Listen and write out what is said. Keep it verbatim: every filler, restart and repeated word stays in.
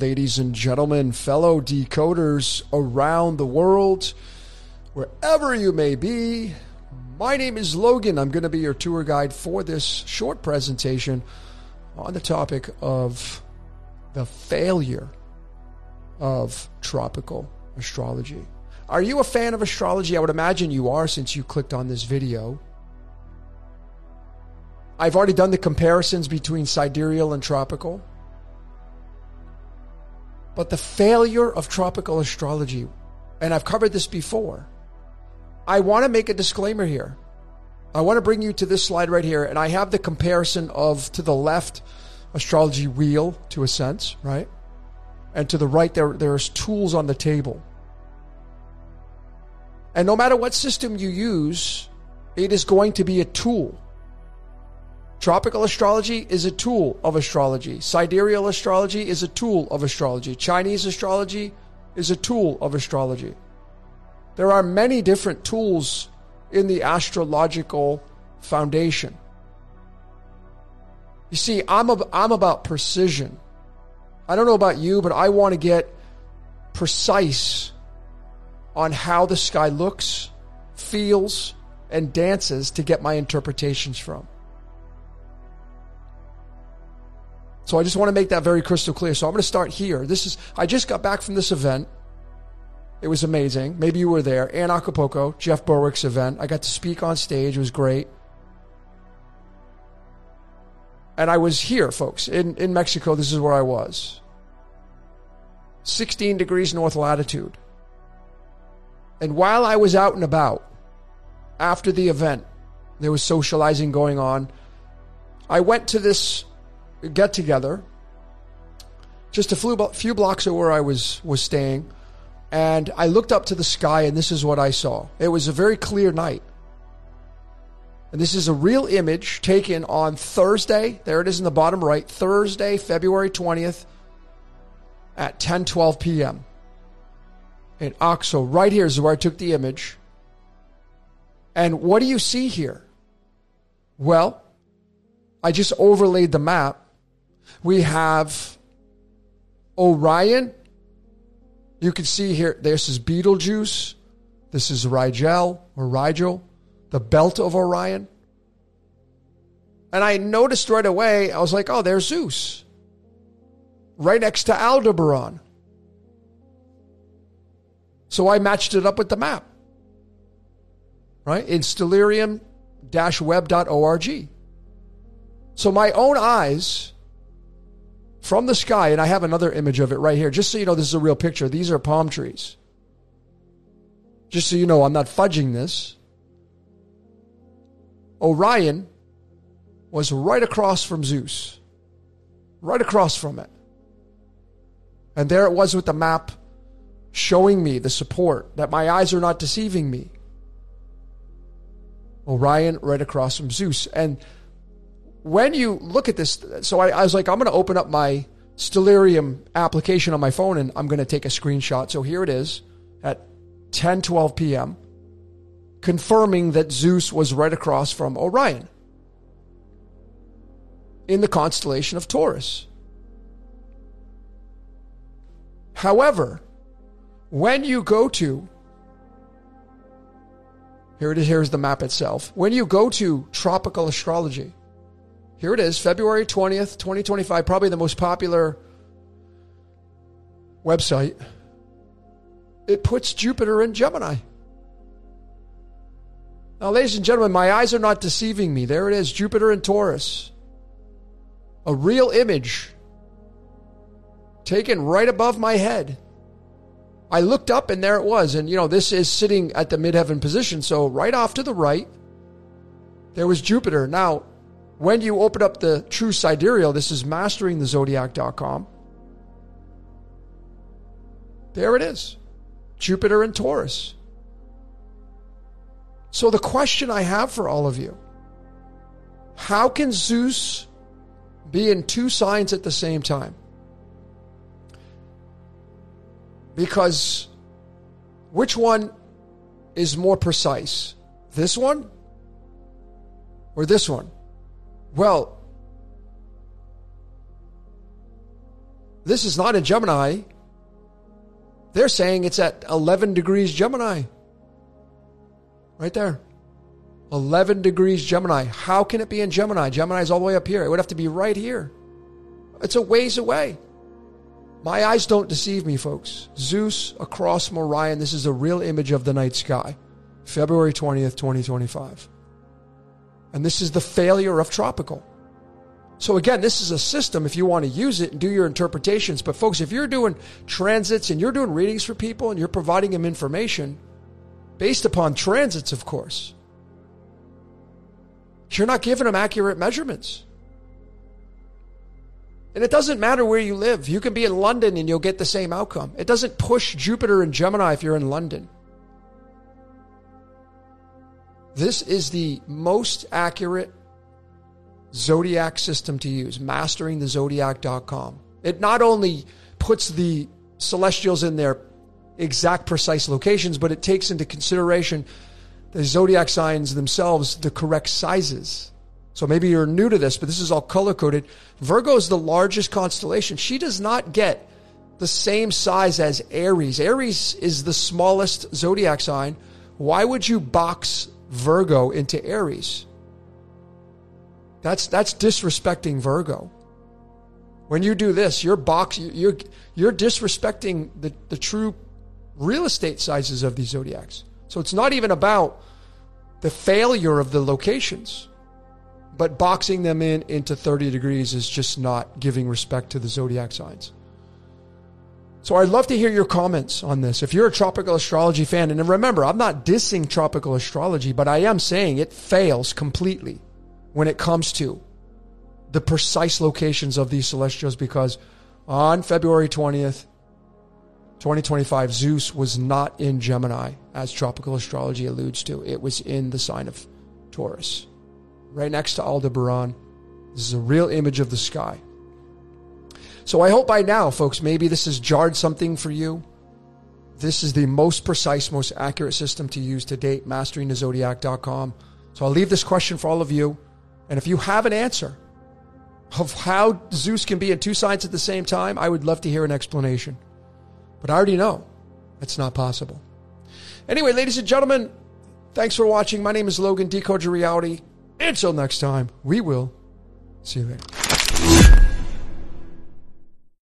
ladies and gentlemen, fellow decoders around the world, wherever you may be. My name is Logan. I'm going to be your tour guide for this short presentation on the topic of the failure of tropical astrology. Are you a fan of astrology? I would imagine you are, since you clicked on this video. I've already done the comparisons between sidereal and tropical. But the failure of tropical astrology, and I've covered this before, I want to make a disclaimer here. I want to bring you to this slide right here, and I have the comparison of, to the left, astrology real, to a sense, right? And to the right, there there's tools on the table. And no matter what system you use, it is going to be a tool. Tropical astrology is a tool of astrology. Sidereal astrology is a tool of astrology. Chinese astrology is a tool of astrology. There are many different tools in the astrological foundation. You see, I'm, a, I'm about precision. I don't know about you, but I want to get precise on how the sky looks, feels, and dances to get my interpretations from. So I just want to make that very crystal clear. So I'm going to start here. This is, I just got back from this event. It was amazing. Maybe you were there. Ann Acapulco, Jeff Berwick's event. I got to speak on stage. It was great. And I was here, folks, in, in Mexico. This is where I was. sixteen degrees north latitude. And while I was out and about, after the event, there was socializing going on. I went to this get together just a few, few blocks of where I was, was staying. And I looked up to the sky, and this is what I saw. It was a very clear night. And this is a real image taken on Thursday. There it is in the bottom right. Thursday, February twentieth at ten twelve p.m. in Oxo. Right here is where I took the image. And what do you see here? Well, I just overlaid the map. We have Orion. You can see here, this is Betelgeuse. This is Rigel or Rigel, the belt of Orion. And I noticed right away, I was like, oh, there's Zeus. Right next to Aldebaran. So I matched it up with the map. Right? In stellarium dash web dot org. So my own eyes from the sky, and I have another image of it right here, just so you know this is a real picture. These are palm trees. Just so you know, I'm not fudging this. Orion was right across from Zeus. Right across from it. And there it was with the map showing me the support, that my eyes are not deceiving me. Orion right across from Zeus. And when you look at this, so I, I was like, I'm going to open up my Stellarium application on my phone, and I'm going to take a screenshot. So here it is at ten twelve p.m., confirming that Zeus was right across from Orion in the constellation of Taurus. However, when you go to, here it is, here's the map itself. When you go to tropical astrology, here it is, February twentieth, twenty twenty-five, probably the most popular website. It puts Jupiter in Gemini. Now, ladies and gentlemen, my eyes are not deceiving me. There it is, Jupiter in Taurus. A real image taken right above my head. I looked up, and there it was. And, you know, this is sitting at the midheaven position, so right off to the right, there was Jupiter. Now, when you open up the true sidereal, this is mastering the zodiac dot com. There it is. Jupiter in Taurus. So the question I have for all of you, how can Zeus be in two signs at the same time? Because which one is more precise? This one or this one? Well, This is not in Gemini. They're saying it's at eleven degrees Gemini. Right there. eleven degrees Gemini. How can it be in Gemini? Gemini's all the way up here. It would have to be right here. It's a ways away. My eyes don't deceive me, folks. Zeus across from Orion. This is a real image of the night sky. February twentieth, twenty twenty-five. And this is the failure of tropical. So again, this is a system if you want to use it and do your interpretations. But folks, if you're doing transits and you're doing readings for people and you're providing them information based upon transits, of course, you're not giving them accurate measurements. And it doesn't matter where you live. You can be in London and you'll get the same outcome. It doesn't push Jupiter and Gemini if you're in London. This is the most accurate zodiac system to use, mastering the zodiac dot com. It not only puts the celestials in their exact precise locations, but it takes into consideration the zodiac signs themselves, the correct sizes. So maybe you're new to this, but this is all color-coded. Virgo is the largest constellation. She does not get the same size as Aries. Aries is the smallest zodiac sign. Why would you box Virgo into Aries? That's that's disrespecting Virgo. When you do this, you're box you're you're disrespecting the, the true real estate sizes of these zodiacs. So it's not even about the failure of the locations, but boxing them in into thirty degrees is just not giving respect to the zodiac signs. So I'd love to hear your comments on this. If you're a tropical astrology fan, and remember, I'm not dissing tropical astrology, but I am saying it fails completely when it comes to the precise locations of these celestials, because on February twentieth, twenty twenty-five, Zeus was not in Gemini, as tropical astrology alludes to. It was in the sign of Taurus, right next to Aldebaran. This is a real image of the sky. So I hope by now, folks, maybe this has jarred something for you. This is the most precise, most accurate system to use to date, mastering the zodiac dot com. So I'll leave this question for all of you. And if you have an answer of how Zeus can be in two signs at the same time, I would love to hear an explanation. But I already know it's not possible. Anyway, ladies and gentlemen, thanks for watching. My name is Logan, Decode Your Reality. Until next time, we will see you later.